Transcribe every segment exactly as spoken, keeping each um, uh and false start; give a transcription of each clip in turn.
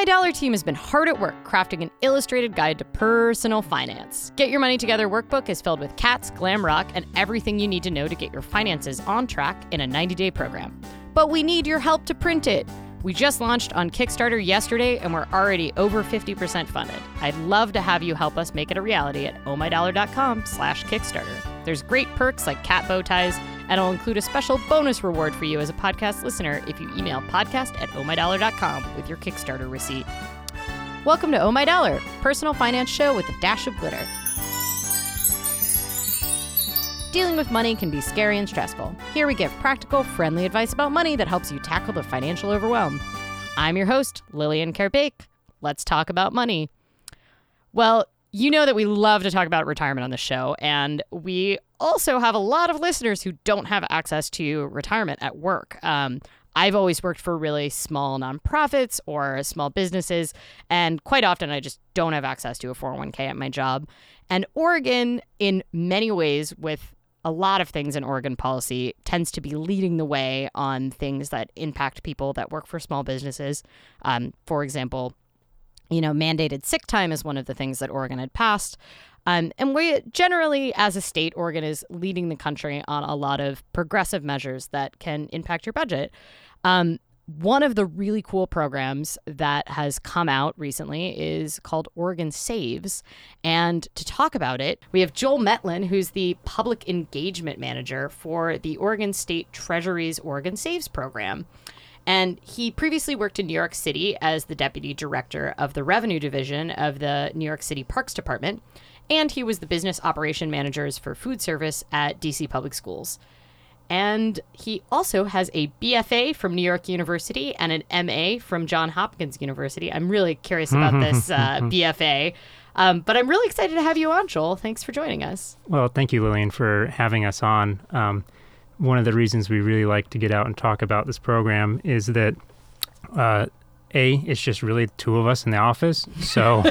My Dollar team has been hard at work crafting an illustrated guide to personal finance. Get Your Money Together workbook is filled with cats, glam rock, and everything you need to know to get your finances on track in a ninety-day program. But we need your help to print it. We just launched on Kickstarter yesterday, and we're already over fifty percent funded. I'd love to have you help us make it a reality at ohmydollar.com slash Kickstarter. There's great perks like cat bow ties, and I'll include a special bonus reward for you as a podcast listener if you email podcast at ohmydollar dot com with your Kickstarter receipt. Welcome to Oh My Dollar, personal finance show with a dash of glitter. Dealing with money can be scary and stressful. Here we give practical, friendly advice about money that helps you tackle the financial overwhelm. I'm your host, Lillian Kerbake. Let's talk about money. Well, you know that we love to talk about retirement on the show, and we also have a lot of listeners who don't have access to retirement at work. Um, I've always worked for really small nonprofits or small businesses, and quite often I just don't have access to a four oh one k at my job. And Oregon, in many ways, with a lot of things in Oregon policy, tends to be leading the way on things that impact people that work for small businesses. Um, for example, you know, mandated sick time is one of the things that Oregon had passed. Um, and we generally, as a state, Oregon is leading the country on a lot of progressive measures that can impact your budget. Um, One of the really cool programs that has come out recently is called Oregon Saves. And to talk about it, we have Joel Metlin, who's the public engagement manager for the Oregon State Treasury's Oregon Saves program. And he previously worked in New York City as the deputy director of the revenue division of the New York City Parks Department. And he was the business operation managers for food service at D C Public Schools. And he also has a B F A from New York University and an M A from Johns Hopkins University. I'm really curious about this uh, B F A, um, but I'm really excited to have you on, Joel. Thanks for joining us. Well, thank you, Lillian, for having us on. Um, one of the reasons we really like to get out and talk about this program is that, uh, A, it's just really two of us in the office. So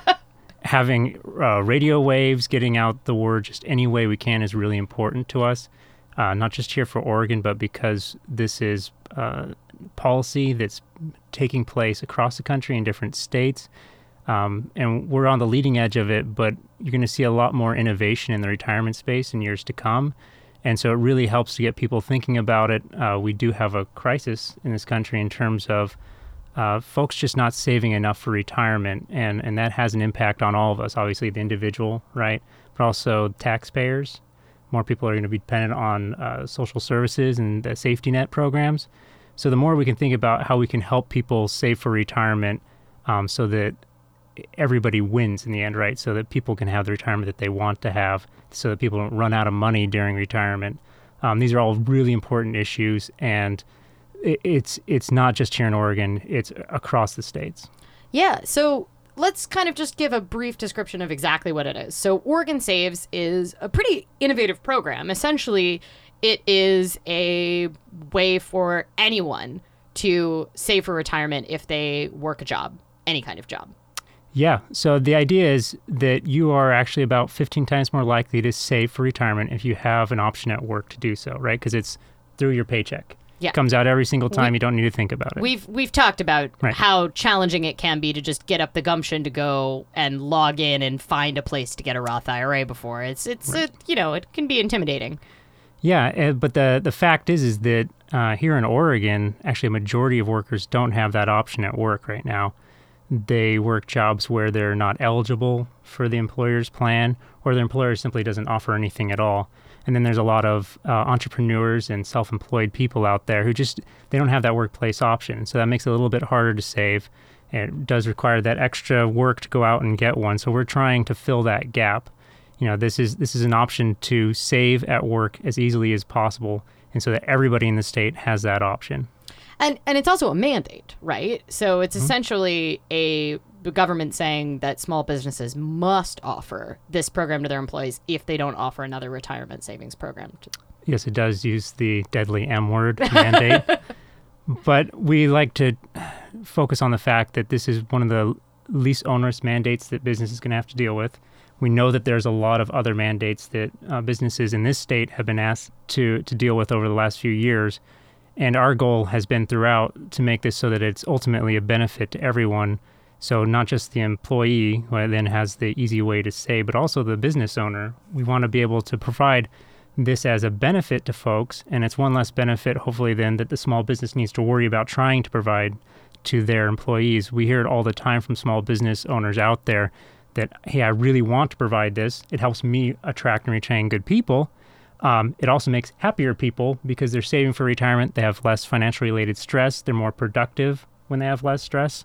having uh, radio waves, getting out the word just any way we can is really important to us. Uh, not just here for Oregon, but because this is uh, policy that's taking place across the country in different states. Um, and we're on the leading edge of it, but you're going to see a lot more innovation in the retirement space in years to come. And so it really helps to get people thinking about it. Uh, we do have a crisis in this country in terms of uh, folks just not saving enough for retirement. And, and that has an impact on all of us, obviously the individual, right? But also taxpayers. More people are going to be dependent on uh, social services and the safety net programs. So the more we can think about how we can help people save for retirement um, so that everybody wins in the end, right? So that people can have the retirement that they want to have, so that people don't run out of money during retirement. Um, these are all really important issues, and it, it's it's not just here in Oregon, it's across the states. Yeah, so let's kind of just give a brief description of exactly what it is. So Oregon Saves is a pretty innovative program. Essentially, it is a way for anyone to save for retirement if they work a job, any kind of job. Yeah. So the idea is that you are actually about fifteen times more likely to save for retirement if you have an option at work to do so, right? Because it's through your paycheck. Yeah. It comes out every single time. We, you don't need to think about it. We've we've talked about right. how challenging it can be to just get up the gumption to go and log in and find a place to get a Roth I R A before. It's it's right. a, you know, it can be intimidating. Yeah, but the the fact is is that uh, here in Oregon, actually a majority of workers don't have that option at work right now. They work jobs where they're not eligible for the employer's plan, or their employer simply doesn't offer anything at all. And then there's a lot of uh, entrepreneurs and self-employed people out there who just, they don't have that workplace option. So that makes it a little bit harder to save. It does require that extra work to go out and get one. So we're trying to fill that gap. You know, this is this is an option to save at work as easily as possible, and so that everybody in the state has that option. And and it's also a mandate, right? So it's mm-hmm. essentially a the government saying that small businesses must offer this program to their employees if they don't offer another retirement savings program. Yes, it does use the deadly M word, mandate. But we like to focus on the fact that this is one of the least onerous mandates that business is going to have to deal with. We know that there's a lot of other mandates that uh, businesses in this state have been asked to, to deal with over the last few years. And our goal has been throughout to make this so that it's ultimately a benefit to everyone. So not just the employee, who then has the easy way to save, but also the business owner. We want to be able to provide this as a benefit to folks, and it's one less benefit, hopefully, then that the small business needs to worry about trying to provide to their employees. We hear it all the time from small business owners out there that, hey, I really want to provide this. It helps me attract and retain good people. Um, it also makes happier people because they're saving for retirement. They have less financial related stress. They're more productive when they have less stress.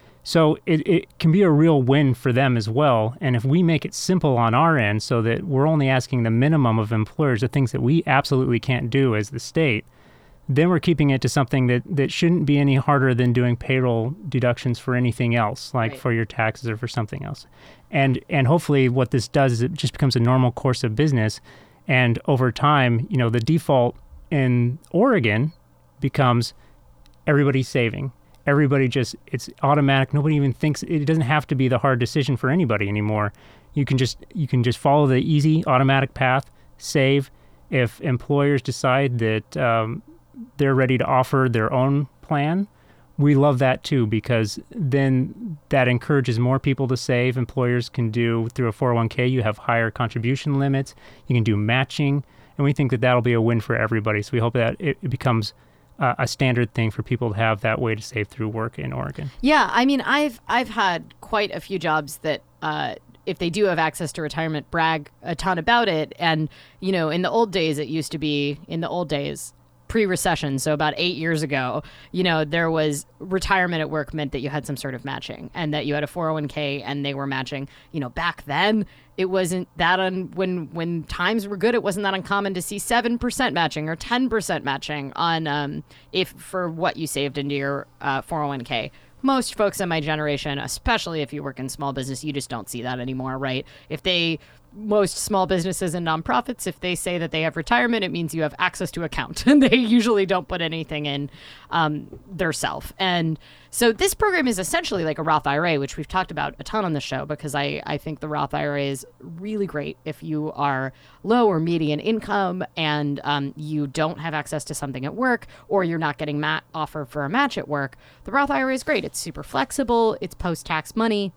So it, it can be a real win for them as well. And if we make it simple on our end so that we're only asking the minimum of employers, the things that we absolutely can't do as the state, then we're keeping it to something that, that shouldn't be any harder than doing payroll deductions for anything else, like right. for your taxes or for something else. And and hopefully what this does is it just becomes a normal course of business. And over time, you know, the default in Oregon becomes everybody's saving. Everybody just, it's automatic. Nobody even thinks, it doesn't have to be the hard decision for anybody anymore. You can just you can just follow the easy automatic path, save. If employers decide that um, they're ready to offer their own plan, we love that too, because then that encourages more people to save. Employers can do, through a four oh one k, you have higher contribution limits. You can do matching, and we think that that'll be a win for everybody. So we hope that it, it becomes uh, a standard thing for people to have that way to save through work in Oregon. Yeah, I mean, I've I've had quite a few jobs that, uh, if they do have access to retirement, brag a ton about it. And, you know, in the old days, it used to be, in the old days, pre-recession, so about eight years ago, you know, there was retirement at work meant that you had some sort of matching and that you had a four oh one k and they were matching. You know, back then, it wasn't that, un- when when times were good, it wasn't that uncommon to see seven percent matching or ten percent matching on, um, if for what you saved into your uh, four oh one k. Most folks in my generation, especially if you work in small business, you just don't see that anymore, right? If they, most small businesses and nonprofits, if they say that they have retirement, it means you have access to account, and they usually don't put anything in um, their self. And so this program is essentially like a Roth I R A, which we've talked about a ton on the show, because I, I think the Roth I R A is really great if you are low or median income and um, you don't have access to something at work, or you're not getting mat- offer for a match at work. The Roth I R A is great. It's super flexible. It's post-tax money.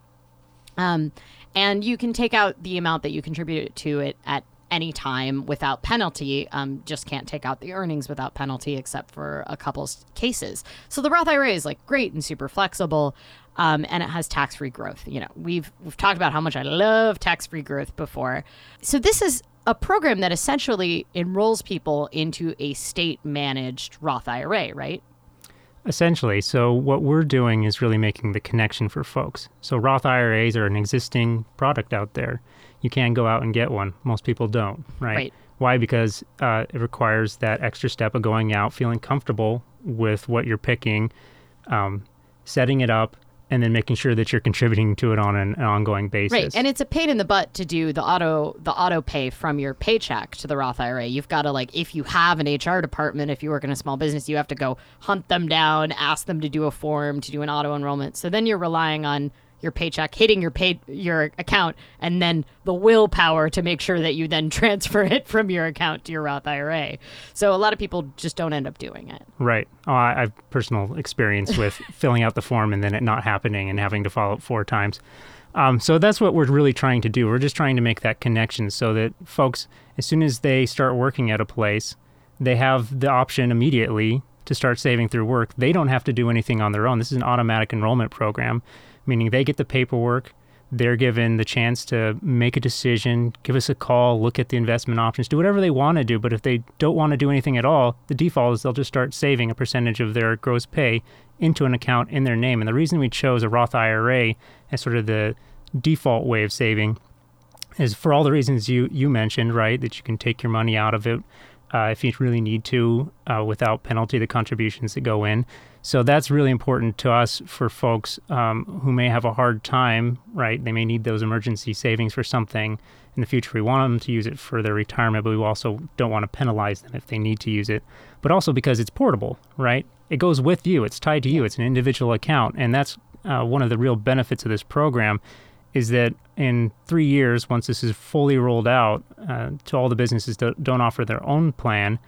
Um, and you can take out the amount that you contributed to it at any time without penalty. Um, just can't take out the earnings without penalty, except for a couple s- cases. So the Roth I R A is like great and super flexible, um, and it has tax-free growth. You know, we've we've talked about how much I love tax-free growth before. So this is a program that essentially enrolls people into a state-managed Roth I R A, right? Essentially. So what we're doing is really making the connection for folks. So Roth I R As are an existing product out there. You can go out and get one. Most people don't, right? Right. Why? Because uh, it requires that extra step of going out, feeling comfortable with what you're picking, um, setting it up, and then making sure that you're contributing to it on an, an ongoing basis. Right, and it's a pain in the butt to do the auto the auto pay from your paycheck to the Roth I R A. You've got to, like, if you have an H R department, if you work in a small business, you have to go hunt them down, ask them to do a form, to do an auto enrollment. So then you're relying on your paycheck hitting your pay your account, and then the willpower to make sure that you then transfer it from your account to your Roth I R A. So a lot of people just don't end up doing it. Right. Oh, I I have personal experience with filling out the form and then it not happening and having to follow up four times. Um, so that's what we're really trying to do. We're just trying to make that connection so that folks, as soon as they start working at a place, they have the option immediately to start saving through work. They don't have to do anything on their own. This is an automatic enrollment program, meaning they get the paperwork, they're given the chance to make a decision, give us a call, look at the investment options, do whatever they want to do. But if they don't want to do anything at all, the default is they'll just start saving a percentage of their gross pay into an account in their name. And the reason we chose a Roth I R A as sort of the default way of saving is for all the reasons you, you mentioned, right? That you can take your money out of it uh, if you really need to uh, without penalty, the contributions that go in. So that's really important to us for folks um, who may have a hard time, right? They may need those emergency savings for something in the future. We want them to use it for their retirement, but we also don't want to penalize them if they need to use it. But also because it's portable, right? It goes with you. It's tied to you. It's an individual account. And that's uh, one of the real benefits of this program is that in three years, once this is fully rolled out uh, to all the businesses that don't offer their own plan,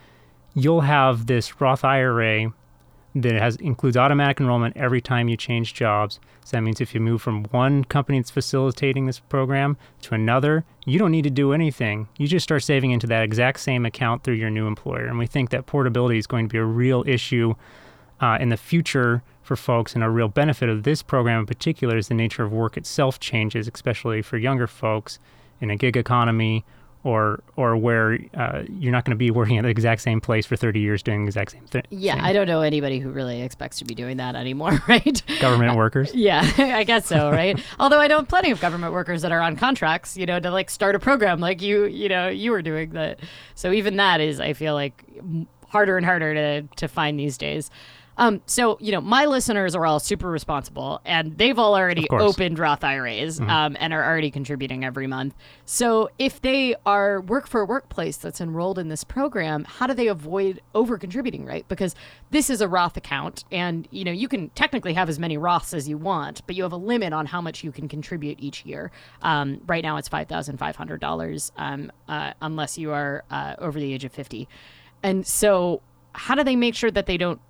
you'll have this Roth I R A that has includes automatic enrollment every time you change jobs. So that means if you move from one company that's facilitating this program to another, you don't need to do anything. You just start saving into that exact same account through your new employer. And we think that portability is going to be a real issue uh, in the future for folks, and a real benefit of this program in particular is the nature of work itself changes, especially for younger folks in a gig economy, or or where uh, you're not going to be working at the exact same place for thirty years doing the exact same thing. Yeah, I don't know anybody who really expects to be doing that anymore, right? Government workers? Yeah, I guess so, right? Although I know plenty of government workers that are on contracts, you know, to like start a program like you, you know, you were doing that. So even that is, I feel like, harder and harder to, to find these days. Um, so, you know, my listeners are all super responsible, and they've all already opened Roth I R As mm-hmm. um, and are already contributing every month. So if they are work for a workplace that's enrolled in this program, how do they avoid over-contributing, right? Because this is a Roth account, and, you know, you can technically have as many Roths as you want, but you have a limit on how much you can contribute each year. Um, right now it's five thousand five hundred dollars um, uh, unless you are uh, over the age of fifty. And so how do they make sure that they don't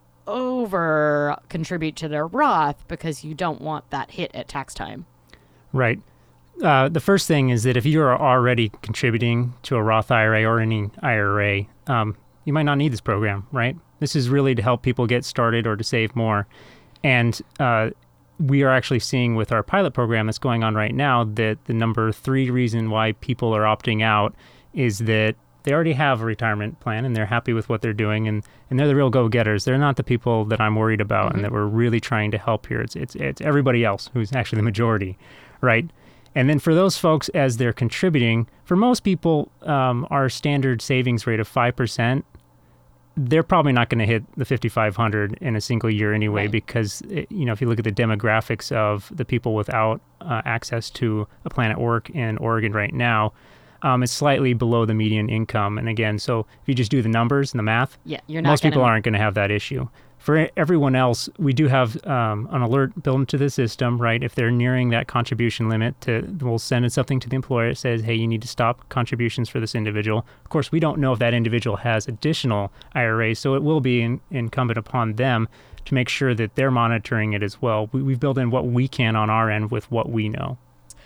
over contribute to their Roth because you don't want that hit at tax time? Right. Uh, the first thing is that if you are already contributing to a Roth I R A or any I R A, um, you might not need this program, right? This is really to help people get started or to save more. And uh, we are actually seeing with our pilot program that's going on right now that the number three reason why people are opting out is that they already have a retirement plan and they're happy with what they're doing, and, and they're the real go-getters. They're not the people that I'm worried about mm-hmm. and that we're really trying to help here. It's, it's, it's everybody else who's actually the majority, right? And then for those folks, as they're contributing, for most people, um, our standard savings rate of five percent, they're probably not going to hit the fifty-five hundred in a single year anyway, right. because, it, you know, if you look at the demographics of the people without uh, access to a plan at work in Oregon right now, Um, it's slightly below the median income. And again, so if you just do the numbers and the math, yeah, you're not most gonna... people aren't going to have that issue. For everyone else, we do have um, an alert built into the system, right? If they're nearing that contribution limit, to, we'll send something to the employer that says, hey, you need to stop contributions for this individual. Of course, we don't know if that individual has additional I R As, so it will be in, incumbent upon them to make sure that they're monitoring it as well. We, we've built in what we can on our end with what we know.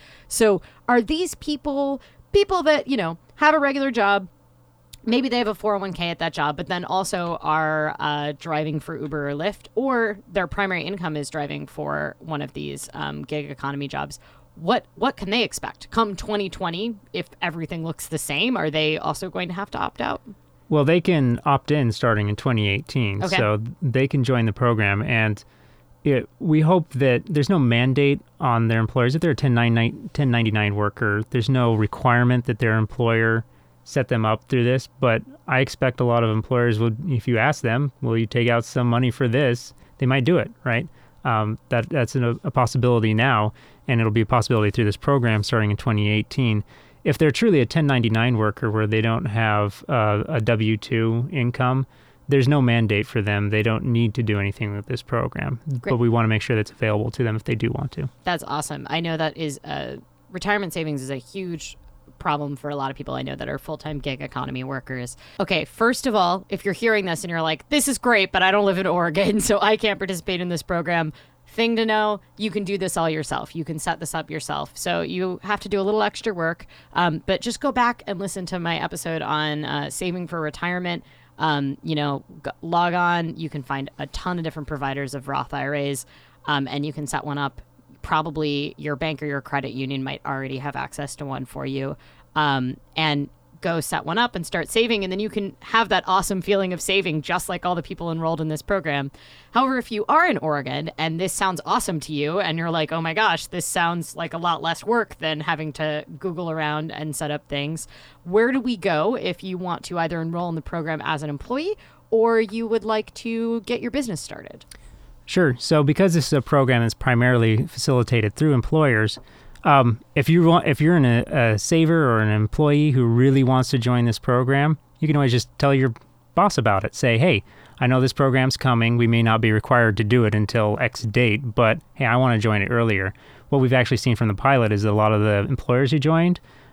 So are these people... people that, you know, have a regular job, maybe they have a four oh one k at that job, but then also are uh, driving for Uber or Lyft, or their primary income is driving for one of these um, gig economy jobs. What what can they expect? Come twenty twenty, if everything looks the same, are they also going to have to opt out? Well, they can opt in starting in twenty eighteen, okay. so they can join the program, and It, we hope that there's no mandate on their employers. If they're a ten ninety-nine worker, there's no requirement that their employer set them up through this. But I expect a lot of employers would, if you ask them, will you take out some money for this? They might do it, right? Um, that That's a, a possibility now, and it'll be a possibility through this program starting in twenty eighteen. If they're truly a ten ninety-nine worker where they don't have uh, a W two income, there's no mandate for them. They don't need to do anything with this program. Great. But we want to make sure that's available to them if they do want to. That's awesome. I know that is uh, retirement savings is a huge problem for a lot of people I know that are full-time gig economy workers. Okay, first of all, if you're hearing this and you're like, this is great, but I don't live in Oregon, so I can't participate in this program. Thing to know, you can do this all yourself. You can set this up yourself. So you have to do a little extra work, um, but just go back and listen to my episode on uh, saving for retirement. Um, you know, g- log on. You can find a ton of different providers of Roth I R As, um, and you can set one up. Probably your bank or your credit union might already have access to one for you, um, and go set one up and start saving, and then you can have that awesome feeling of saving just like all the people enrolled in this program. However, if you are in Oregon and this sounds awesome to you and you're like, oh my gosh, this sounds like a lot less work than having to Google around and set up things, where do we go if you want to either enroll in the program as an employee or you would like to get your business started? Sure. So because this is a program that's primarily facilitated through employers, Um, if you want, if you're an, a saver or an employee who really wants to join this program, you can always just tell your boss about it. Say, hey, I know this program's coming. We may not be required to do it until X date, but hey, I want to join it earlier. What we've actually seen from the pilot is a lot of the employers who joined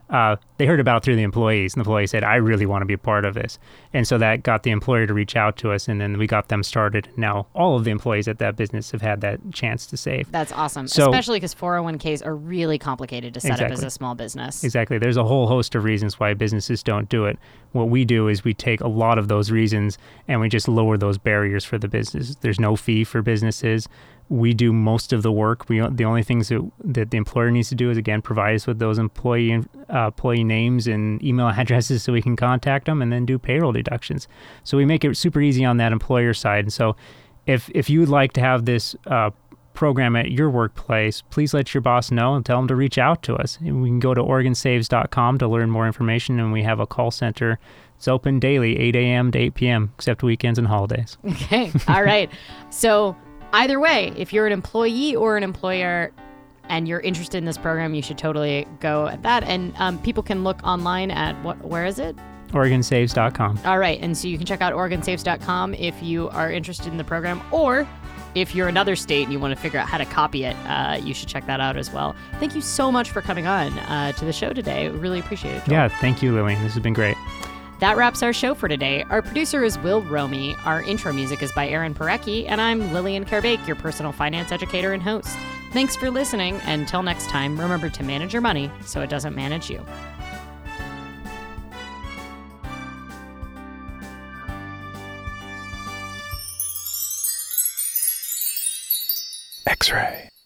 uh, they heard about it through the employees, and the employee said, I really want to be a part of this. And so that got the employer to reach out to us, and then we got them started. Now all of the employees at that business have had that chance to save. That's awesome, So- especially because four oh one k's are really complicated to set up as Exactly. a small business. Exactly. There's a whole host of reasons why businesses don't do it. What we do is we take a lot of those reasons and we just lower those barriers for the business. There's no fee for businesses. We do most of the work. We the only things that, that the employer needs to do is, again, provide us with those employee uh, employee names and email addresses so we can contact them, and then do payroll deductions. So we make it super easy on that employer side. And so if if you would like to have this uh, program at your workplace, please let your boss know and tell them to reach out to us. And we can go to Oregon Saves dot com to learn more information, and we have a call center. It's open daily, eight a.m. to eight p.m., except weekends and holidays. Okay. All right. So either way, if you're an employee or an employer and you're interested in this program, you should totally go at that. And um, people can look online at what? Where is it? Oregon Saves dot com. All right. And so you can check out Oregon Saves dot com if you are interested in the program, or if you're another state and you want to figure out how to copy it, uh, you should check that out as well. Thank you so much for coming on uh, to the show today. Really appreciate it, Joel. Yeah, thank you, Lillian. This has been great. That wraps our show for today. Our producer is Will Romy. Our intro music is by Aaron Parecki, and I'm Lillian Karbake, your personal finance educator and host. Thanks for listening, and until next time, remember to manage your money so it doesn't manage you. X-ray.